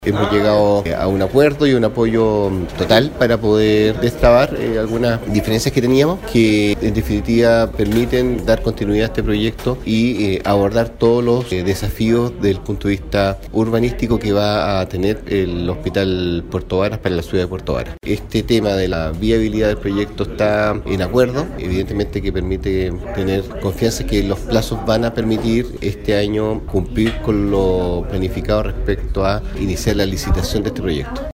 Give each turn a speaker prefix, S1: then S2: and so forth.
S1: Hemos llegado a un acuerdo y un apoyo total para poder destrabar algunas diferencias que teníamos, que en definitiva permiten dar continuidad a este proyecto y abordar todos los desafíos desde el punto de vista urbanístico que va a tener el Hospital Puerto Varas para la ciudad de Puerto Varas. Este tema de la viabilidad del proyecto está en acuerdo, evidentemente que permite tener confianza que los plazos van a permitir este año cumplir con lo planificado respecto a iniciar la licitación de este proyecto.